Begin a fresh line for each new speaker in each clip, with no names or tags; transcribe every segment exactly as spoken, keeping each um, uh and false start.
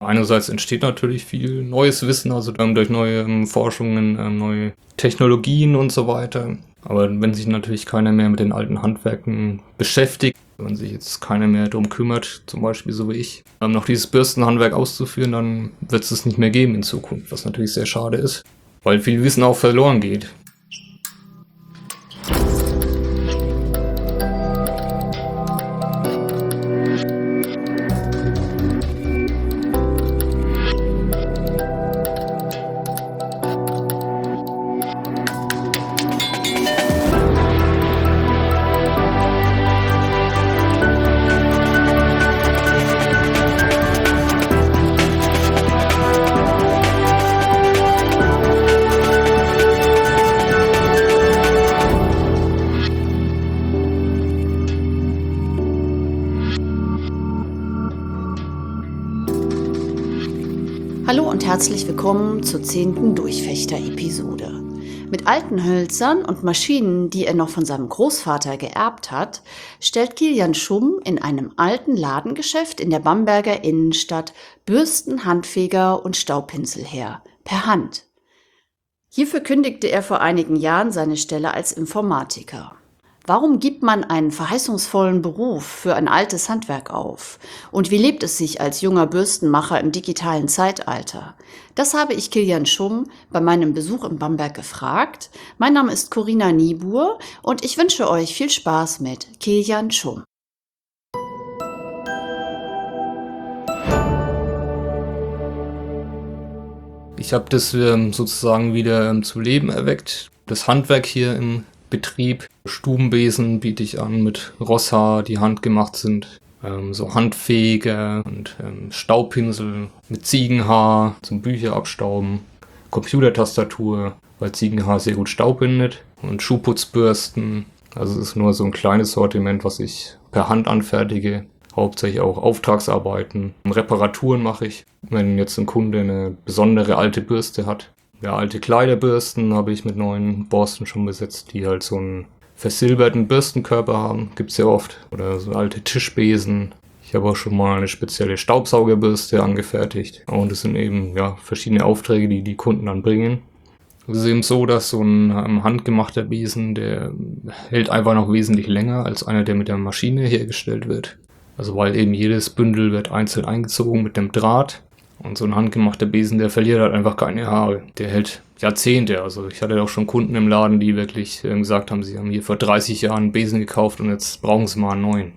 Einerseits entsteht natürlich viel neues Wissen, also dann durch neue ähm, Forschungen, ähm, neue Technologien und so weiter. Aber wenn sich natürlich keiner mehr mit den alten Handwerken beschäftigt, wenn sich jetzt keiner mehr darum kümmert, zum Beispiel so wie ich, ähm, noch dieses Bürstenhandwerk auszuführen, dann wird es es nicht mehr geben in Zukunft, was natürlich sehr schade ist, weil viel Wissen auch verloren geht.
Hallo und herzlich willkommen zur zehnten Durchfechter-Episode. Mit alten Hölzern und Maschinen, die er noch von seinem Großvater geerbt hat, stellt Kilian Schumm in einem alten Ladengeschäft in der Bamberger Innenstadt Bürsten, Handfeger und Staubpinsel her, per Hand. Hierfür kündigte er vor einigen Jahren seine Stelle als Informatiker. Warum gibt man einen verheißungsvollen Beruf für ein altes Handwerk auf? Und wie lebt es sich als junger Bürstenmacher im digitalen Zeitalter? Das habe ich Kilian Schumm bei meinem Besuch in Bamberg gefragt. Mein Name ist Corinna Niebuhr und ich wünsche euch viel Spaß mit Kilian Schumm.
Ich habe das ähm, sozusagen wieder ähm, zum Leben erweckt. Das Handwerk hier im Betrieb. Stubenbesen biete ich an mit Rosshaar, die handgemacht sind. Ähm, so Handfeger und ähm, Staubpinsel mit Ziegenhaar zum Bücher abstauben. Computertastatur, weil Ziegenhaar sehr gut Staub bindet. Und Schuhputzbürsten. Also es ist nur so ein kleines Sortiment, was ich per Hand anfertige. Hauptsächlich auch Auftragsarbeiten. Reparaturen mache ich, wenn jetzt ein Kunde eine besondere alte Bürste hat. Ja, alte Kleiderbürsten habe ich mit neuen Borsten schon besetzt, die halt so einen versilberten Bürstenkörper haben. Gibt's ja oft. Oder so alte Tischbesen. Ich habe auch schon mal eine spezielle Staubsaugerbürste angefertigt. Und es sind eben ja verschiedene Aufträge, die die Kunden dann bringen. Es ist eben so, dass so ein ähm, handgemachter Besen, der hält einfach noch wesentlich länger als einer, der mit der Maschine hergestellt wird. Also weil eben jedes Bündel wird einzeln eingezogen mit dem Draht. Und so ein handgemachter Besen, der verliert halt einfach keine Haare. Der hält Jahrzehnte. Also ich hatte auch schon Kunden im Laden, die wirklich äh, gesagt haben, sie haben hier vor dreißig Jahren einen Besen gekauft und jetzt brauchen sie mal einen neuen.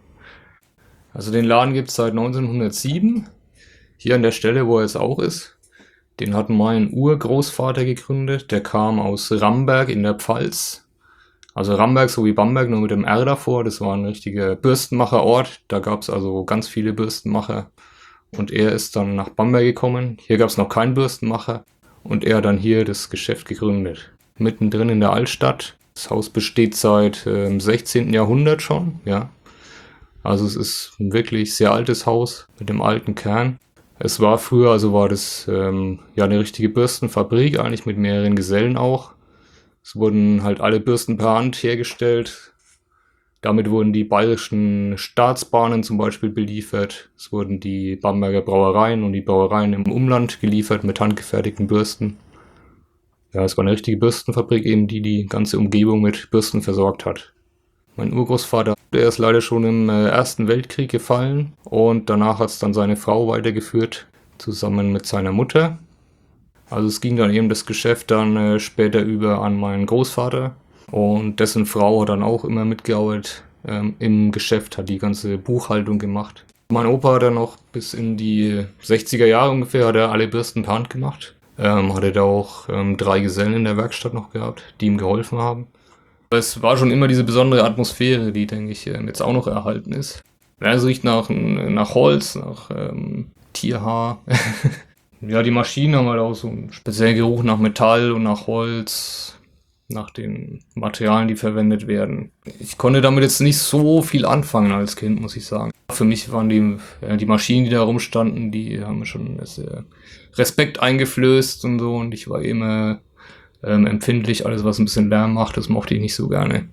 Also den Laden gibt es seit neunzehnhundertsieben. Hier an der Stelle, wo er jetzt auch ist. Den hat mein Urgroßvater gegründet. Der kam aus Ramberg in der Pfalz. Also Ramberg so wie Bamberg, nur mit dem R davor. Das war ein richtiger Bürstenmacherort. Da gab es also ganz viele Bürstenmacher. Und er ist dann nach Bamberg gekommen. Hier gab es noch keinen Bürstenmacher. Und er hat dann hier das Geschäft gegründet. Mittendrin in der Altstadt. Das Haus besteht seit äh, sechzehnten Jahrhundert schon. Ja. Also es ist ein wirklich sehr altes Haus mit dem alten Kern. Es war früher, also war das ähm, ja eine richtige Bürstenfabrik, eigentlich mit mehreren Gesellen auch. Es wurden halt alle Bürsten per Hand hergestellt. Damit wurden die bayerischen Staatsbahnen zum Beispiel beliefert. Es wurden die Bamberger Brauereien und die Brauereien im Umland geliefert mit handgefertigten Bürsten. Ja, es war eine richtige Bürstenfabrik eben, die die ganze Umgebung mit Bürsten versorgt hat. Mein Urgroßvater, der ist leider schon im äh, Ersten Weltkrieg gefallen und danach hat es dann seine Frau weitergeführt, zusammen mit seiner Mutter. Also es ging dann eben das Geschäft dann äh, später über an meinen Großvater. Und dessen Frau hat dann auch immer mitgearbeitet ähm, im Geschäft, hat die ganze Buchhaltung gemacht. Mein Opa hat dann noch bis in die sechziger Jahre ungefähr, hat er alle Bürsten per Hand gemacht. Ähm, hatte da auch ähm, drei Gesellen in der Werkstatt noch gehabt, die ihm geholfen haben. Es war schon immer diese besondere Atmosphäre, die, denke ich, ähm, jetzt auch noch erhalten ist. Ja, es riecht nach, nach Holz, nach ähm, Tierhaar. Ja, die Maschinen haben halt auch so einen speziellen Geruch nach Metall und nach Holz. Nach den Materialien, die verwendet werden. Ich konnte damit jetzt nicht so viel anfangen als Kind, muss ich sagen. Für mich waren die, ja, die Maschinen, die da rumstanden, die haben schon sehr Respekt eingeflößt und so. Und ich war immer ähm, empfindlich, alles was ein bisschen Lärm macht, das mochte ich nicht so gerne.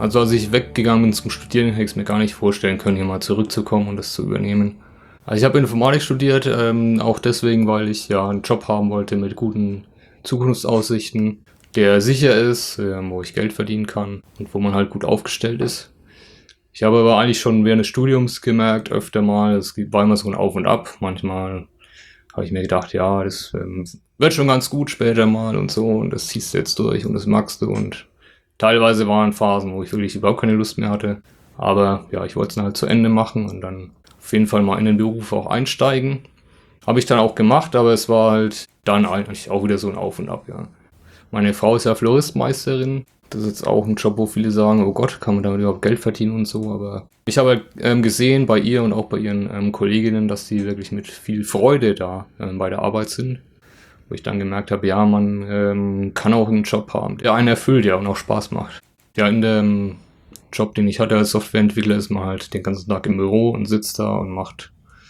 Also als ich weggegangen bin zum Studieren, hätte ich es mir gar nicht vorstellen können, hier mal zurückzukommen und das zu übernehmen. Also ich habe Informatik studiert, ähm, auch deswegen, weil ich ja einen Job haben wollte mit guten Zukunftsaussichten, der sicher ist, äh, wo ich Geld verdienen kann und wo man halt gut aufgestellt ist. Ich habe aber eigentlich schon während des Studiums gemerkt, öfter mal, es war immer so ein Auf und Ab. Manchmal habe ich mir gedacht, ja, das ähm, wird schon ganz gut später mal und so und das ziehst du jetzt durch und das magst du und teilweise waren Phasen, wo ich wirklich überhaupt keine Lust mehr hatte. Aber ja, ich wollte es dann halt zu Ende machen und dann auf jeden Fall mal in den Beruf auch einsteigen. Habe ich dann auch gemacht, aber es war halt dann eigentlich auch wieder so ein Auf und Ab, ja. Meine Frau ist ja Floristmeisterin. Das ist jetzt auch ein Job, wo viele sagen, oh Gott, kann man damit überhaupt Geld verdienen und so. Aber ich habe halt ähm, gesehen bei ihr und auch bei ihren ähm, Kolleginnen, dass die wirklich mit viel Freude da ähm, bei der Arbeit sind. Wo ich dann gemerkt habe, ja, man ähm, kann auch einen Job haben, der einen erfüllt, ja, und auch Spaß macht. Ja, in dem Job, den ich hatte als Softwareentwickler, ist man halt den ganzen Tag im Büro und sitzt da und macht,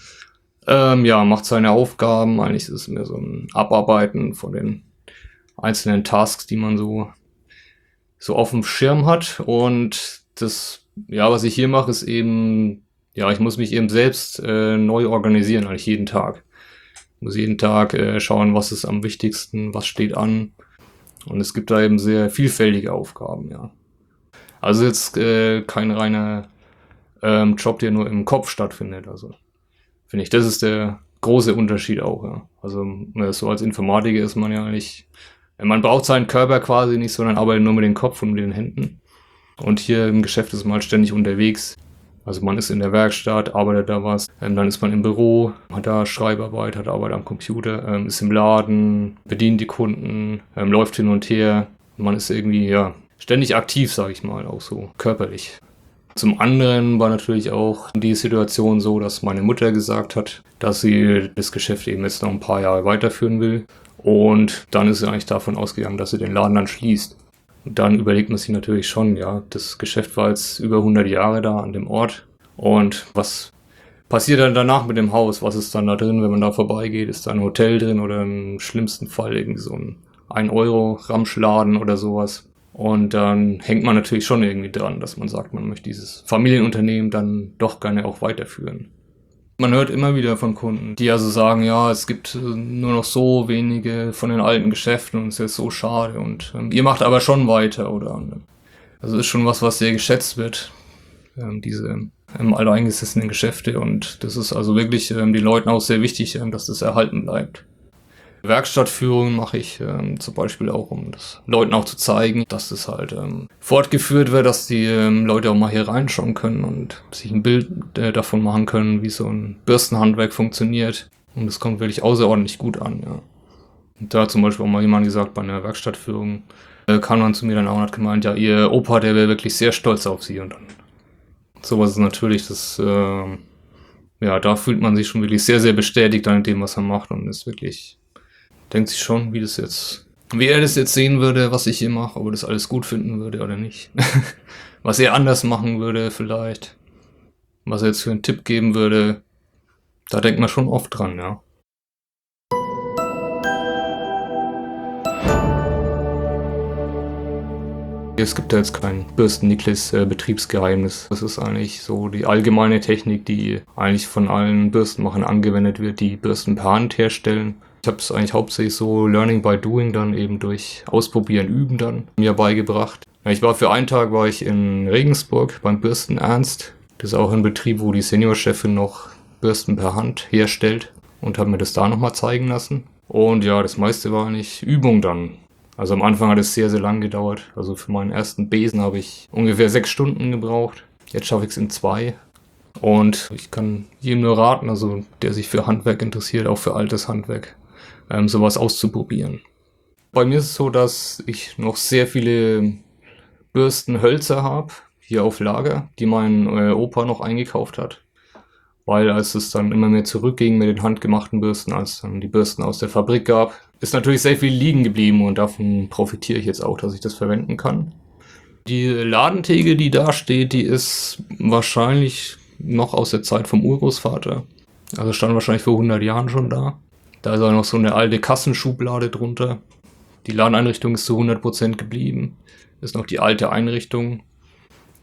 ähm, ja, macht seine Aufgaben. Eigentlich ist es mehr so ein Abarbeiten von den einzelnen Tasks, die man so, so auf dem Schirm hat. Und das, ja, was ich hier mache, ist eben, ja, ich muss mich eben selbst äh, neu organisieren, eigentlich jeden Tag. Ich muss jeden Tag äh, schauen, was ist am wichtigsten, was steht an. Und es gibt da eben sehr vielfältige Aufgaben, ja. Also jetzt äh, kein reiner ähm, Job, der nur im Kopf stattfindet. Also finde ich, das ist der große Unterschied auch, ja. Also so als Informatiker ist man ja eigentlich, man braucht seinen Körper quasi nicht, sondern arbeitet nur mit dem Kopf und mit den Händen. Und hier im Geschäft ist man halt ständig unterwegs. Also man ist in der Werkstatt, arbeitet da was, ähm, dann ist man im Büro, hat da Schreibarbeit, hat Arbeit am Computer, ähm, ist im Laden, bedient die Kunden, ähm, läuft hin und her. Man ist irgendwie, ja, ständig aktiv, sage ich mal, auch so körperlich. Zum anderen war natürlich auch die Situation so, dass meine Mutter gesagt hat, dass sie das Geschäft eben jetzt noch ein paar Jahre weiterführen will. Und dann ist sie eigentlich davon ausgegangen, dass sie den Laden dann schließt. Und dann überlegt man sich natürlich schon, ja, das Geschäft war jetzt über hundert Jahre da an dem Ort. Und was passiert dann danach mit dem Haus? Was ist dann da drin, wenn man da vorbeigeht? Ist da ein Hotel drin oder im schlimmsten Fall irgendwie so ein ein Euro Ramschladen oder sowas? Und dann hängt man natürlich schon irgendwie dran, dass man sagt, man möchte dieses Familienunternehmen dann doch gerne auch weiterführen. Man hört immer wieder von Kunden, die also sagen, ja, es gibt nur noch so wenige von den alten Geschäften und es ist so schade und ähm, ihr macht aber schon weiter, oder? Also ist schon was, was sehr geschätzt wird, ähm, diese ähm, alteingesessenen Geschäfte, und das ist also wirklich ähm, den Leuten auch sehr wichtig, ähm, dass das erhalten bleibt. Werkstattführungen mache ich ähm, zum Beispiel auch, um das Leuten auch zu zeigen, dass das halt ähm, fortgeführt wird, dass die ähm, Leute auch mal hier reinschauen können und sich ein Bild äh, davon machen können, wie so ein Bürstenhandwerk funktioniert. Und das kommt wirklich außerordentlich gut an, ja. Und da zum Beispiel auch mal jemand gesagt, bei einer Werkstattführung äh, kam man zu mir dann auch und hat gemeint, ja, ihr Opa, der wäre wirklich sehr stolz auf sie. Und dann sowas ist natürlich, das, äh, ja, da fühlt man sich schon wirklich sehr, sehr bestätigt an dem, was er macht, und ist wirklich, denkt sich schon, wie das jetzt, wie er das jetzt sehen würde, was ich hier mache, ob er das alles gut finden würde oder nicht. Was er anders machen würde vielleicht. Was er jetzt für einen Tipp geben würde. Da denkt man schon oft dran, ja. Es gibt da jetzt kein Bürsten-Niklis-Betriebsgeheimnis. Das ist eigentlich so die allgemeine Technik, die eigentlich von allen Bürstenmachern angewendet wird, die Bürsten per Hand herstellen. Ich habe es eigentlich hauptsächlich so Learning by Doing dann eben durch Ausprobieren, Üben dann mir beigebracht. Ja, ich war für einen Tag war ich in Regensburg beim Bürsten Ernst. Das ist auch ein Betrieb, wo die Seniorchefin noch Bürsten per Hand herstellt, und habe mir das da nochmal zeigen lassen. Und ja, das meiste war eigentlich Übung dann. Also am Anfang hat es sehr, sehr lang gedauert. Also für meinen ersten Besen habe ich ungefähr sechs Stunden gebraucht. Jetzt schaffe ich es in zwei. Und ich kann jedem nur raten, also der sich für Handwerk interessiert, auch für altes Handwerk, ähm, sowas auszuprobieren. Bei mir ist es so, dass ich noch sehr viele Bürstenhölzer habe, hier auf Lager, die mein äh, Opa noch eingekauft hat. Weil als es dann immer mehr zurückging mit den handgemachten Bürsten, als es dann die Bürsten aus der Fabrik gab, ist natürlich sehr viel liegen geblieben, und davon profitiere ich jetzt auch, dass ich das verwenden kann. Die Ladentheke, die da steht, die ist wahrscheinlich noch aus der Zeit vom Urgroßvater. Also stand wahrscheinlich vor hundert Jahren schon da. Da ist auch noch so eine alte Kassenschublade drunter. Die Ladeneinrichtung ist zu hundert Prozent geblieben. Ist noch die alte Einrichtung.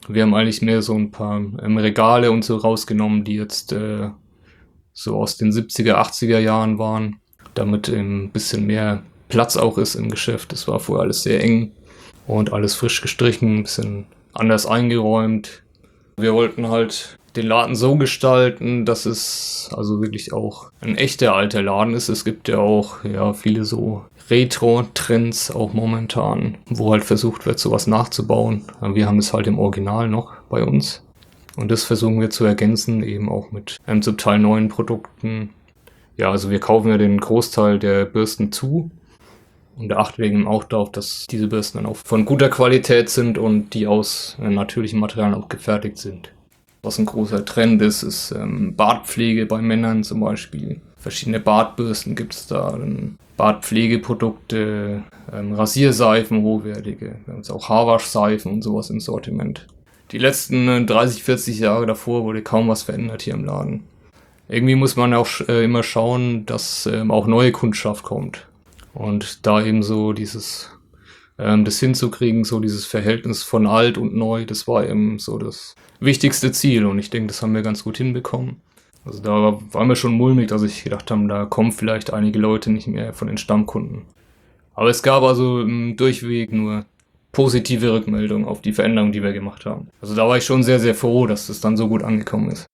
Wir haben eigentlich mehr so ein paar ähm, Regale und so rausgenommen, die jetzt äh, so aus den siebziger, achtziger Jahren waren, damit ein bisschen mehr Platz auch ist im Geschäft. Das war vorher alles sehr eng und alles frisch gestrichen, ein bisschen anders eingeräumt. Wir wollten halt den Laden so gestalten, dass es also wirklich auch ein echter alter Laden ist. Es gibt ja auch ja viele so Retro-Trends auch momentan, wo halt versucht wird, sowas nachzubauen. Wir haben es halt im Original noch bei uns. Und das versuchen wir zu ergänzen, eben auch mit einem zum Teil neuen Produkten. Ja, also wir kaufen ja den Großteil der Bürsten zu. Und da achten wir eben auch darauf, dass diese Bürsten dann auch von guter Qualität sind und die aus äh, natürlichen Materialien auch gefertigt sind. Was ein großer Trend ist, ist ähm, Bartpflege bei Männern zum Beispiel. Verschiedene Bartbürsten gibt es da, dann Bartpflegeprodukte, ähm, Rasierseifen, hochwertige. Wir haben jetzt auch Haarwaschseifen und sowas im Sortiment. Die letzten äh, dreißig, vierzig Jahre davor wurde kaum was verändert hier im Laden. Irgendwie muss man auch äh, immer schauen, dass ähm, auch neue Kundschaft kommt. Und da eben so dieses, ähm, das hinzukriegen, so dieses Verhältnis von alt und neu, das war eben so das wichtigste Ziel. Und ich denke, das haben wir ganz gut hinbekommen. Also da war mir schon mulmig, dass ich gedacht habe, da kommen vielleicht einige Leute nicht mehr von den Stammkunden. Aber es gab also im Durchweg nur positive Rückmeldungen auf die Veränderungen, die wir gemacht haben. Also da war ich schon sehr, sehr froh, dass das dann so gut angekommen ist.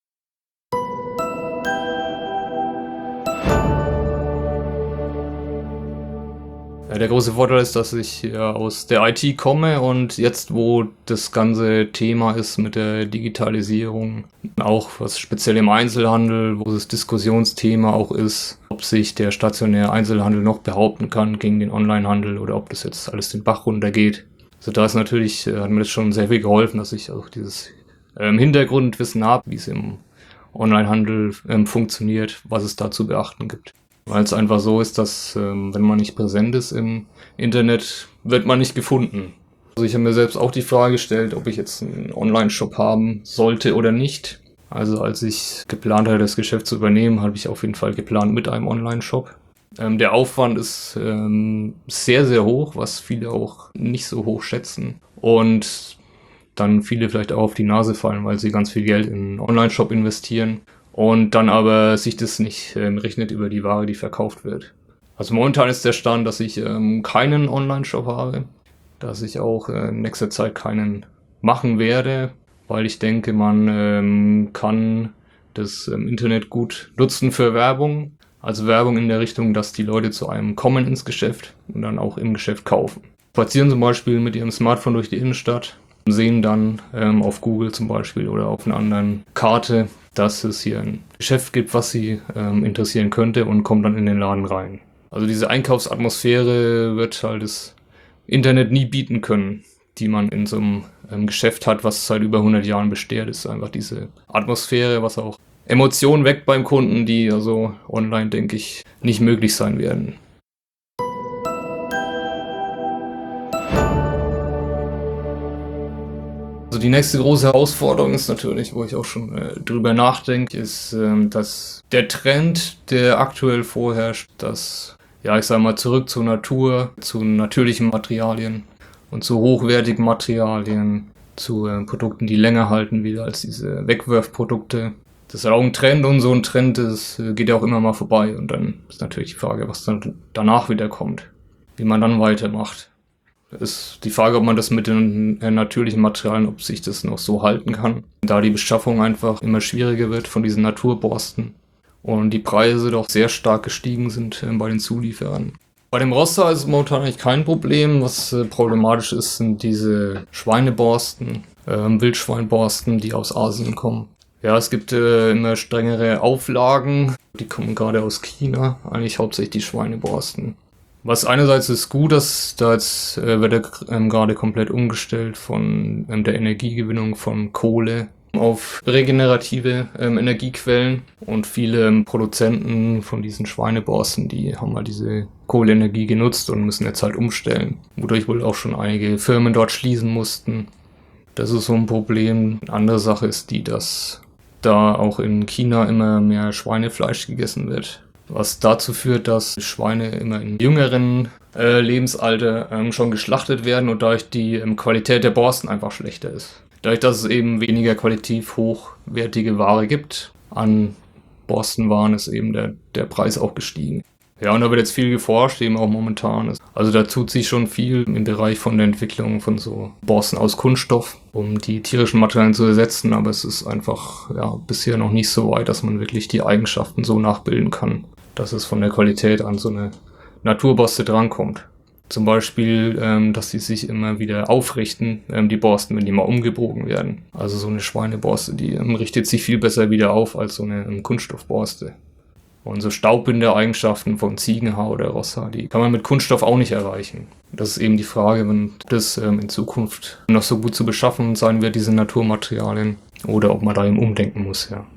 Ja, der große Vorteil ist, dass ich ja aus der I T komme und jetzt, wo das ganze Thema ist mit der Digitalisierung, auch was speziell im Einzelhandel, wo das Diskussionsthema auch ist, ob sich der stationäre Einzelhandel noch behaupten kann gegen den Onlinehandel oder ob das jetzt alles den Bach runtergeht. Also da ist natürlich, hat mir das schon sehr viel geholfen, dass ich auch dieses ähm, Hintergrundwissen habe, wie es im Onlinehandel ähm, funktioniert, was es da zu beachten gibt. Weil es einfach so ist, dass ähm, wenn man nicht präsent ist im Internet, wird man nicht gefunden. Also ich habe mir selbst auch die Frage gestellt, ob ich jetzt einen Online-Shop haben sollte oder nicht. Also als ich geplant hatte, das Geschäft zu übernehmen, habe ich auf jeden Fall geplant mit einem Online-Shop. Ähm, der Aufwand ist ähm, sehr, sehr hoch, was viele auch nicht so hoch schätzen. Und dann viele vielleicht auch auf die Nase fallen, weil sie ganz viel Geld in einen Online-Shop investieren. Und dann aber sich das nicht ähm, rechnet über die Ware, die verkauft wird. Also momentan ist der Stand, dass ich ähm, keinen Online-Shop habe, dass ich auch äh, in nächster Zeit keinen machen werde, weil ich denke, man ähm, kann das ähm, Internet gut nutzen für Werbung. Also Werbung in der Richtung, dass die Leute zu einem kommen ins Geschäft und dann auch im Geschäft kaufen. Spazieren zum Beispiel mit ihrem Smartphone durch die Innenstadt, sehen dann ähm, auf Google zum Beispiel oder auf einer anderen Karte, dass es hier ein Geschäft gibt, was sie ähm, interessieren könnte und kommt dann in den Laden rein. Also diese Einkaufsatmosphäre wird halt das Internet nie bieten können, die man in so einem ähm, Geschäft hat, was seit über hundert Jahren besteht. Das ist einfach diese Atmosphäre, was auch Emotionen weckt beim Kunden, die also online, denke ich, nicht möglich sein werden. Also die nächste große Herausforderung ist natürlich, wo ich auch schon äh, drüber nachdenke, ist, ähm, dass der Trend, der aktuell vorherrscht, dass, ja, ich sag mal, zurück zur Natur, zu natürlichen Materialien und zu hochwertigen Materialien, zu äh, Produkten, die länger halten, wieder als diese Wegwerfprodukte. Das ist auch ein Trend und so ein Trend, das äh, geht ja auch immer mal vorbei. Und dann ist natürlich die Frage, was dann danach wieder kommt, wie man dann weitermacht. Ist die Frage, ob man das mit den äh, natürlichen Materialien, ob sich das noch so halten kann. Da die Beschaffung einfach immer schwieriger wird von diesen Naturborsten und die Preise doch sehr stark gestiegen sind äh, bei den Zulieferern. Bei dem Roster ist es momentan eigentlich kein Problem. Was äh, problematisch ist, sind diese Schweineborsten, äh, Wildschweinborsten, die aus Asien kommen. Ja, es gibt äh, immer strengere Auflagen. Die kommen gerade aus China, eigentlich hauptsächlich die Schweineborsten. Was einerseits ist gut, dass da jetzt äh, wird er ähm, gerade komplett umgestellt von ähm, der Energiegewinnung von Kohle auf regenerative ähm, Energiequellen und viele ähm, Produzenten von diesen Schweineborsten, die haben halt diese Kohleenergie genutzt und müssen jetzt halt umstellen, wodurch wohl auch schon einige Firmen dort schließen mussten. Das ist so ein Problem. Eine andere Sache ist die, dass da auch in China immer mehr Schweinefleisch gegessen wird. Was dazu führt, dass Schweine immer in jüngeren äh, Lebensalter ähm, schon geschlachtet werden und dadurch die ähm, Qualität der Borsten einfach schlechter ist. Dadurch, dass es eben weniger qualitativ hochwertige Ware gibt, an Borstenwaren ist eben der, der Preis auch gestiegen. Ja, und da wird jetzt viel geforscht, eben auch momentan. Also da tut sich schon viel im Bereich von der Entwicklung von so Borsten aus Kunststoff, um die tierischen Materialien zu ersetzen, aber es ist einfach ja bisher noch nicht so weit, dass man wirklich die Eigenschaften so nachbilden kann, dass es von der Qualität an so eine Naturborste drankommt. Zum Beispiel, ähm, dass die sich immer wieder aufrichten, ähm, die Borsten, wenn die mal umgebogen werden. Also so eine Schweineborste, die ähm, richtet sich viel besser wieder auf als so eine ähm, Kunststoffborste. Und so Staubbindereigenschaften von Ziegenhaar oder Rosshaar, die kann man mit Kunststoff auch nicht erreichen. Das ist eben die Frage, wenn das ähm, in Zukunft noch so gut zu beschaffen sein wird, diese Naturmaterialien, oder ob man da eben umdenken muss, ja.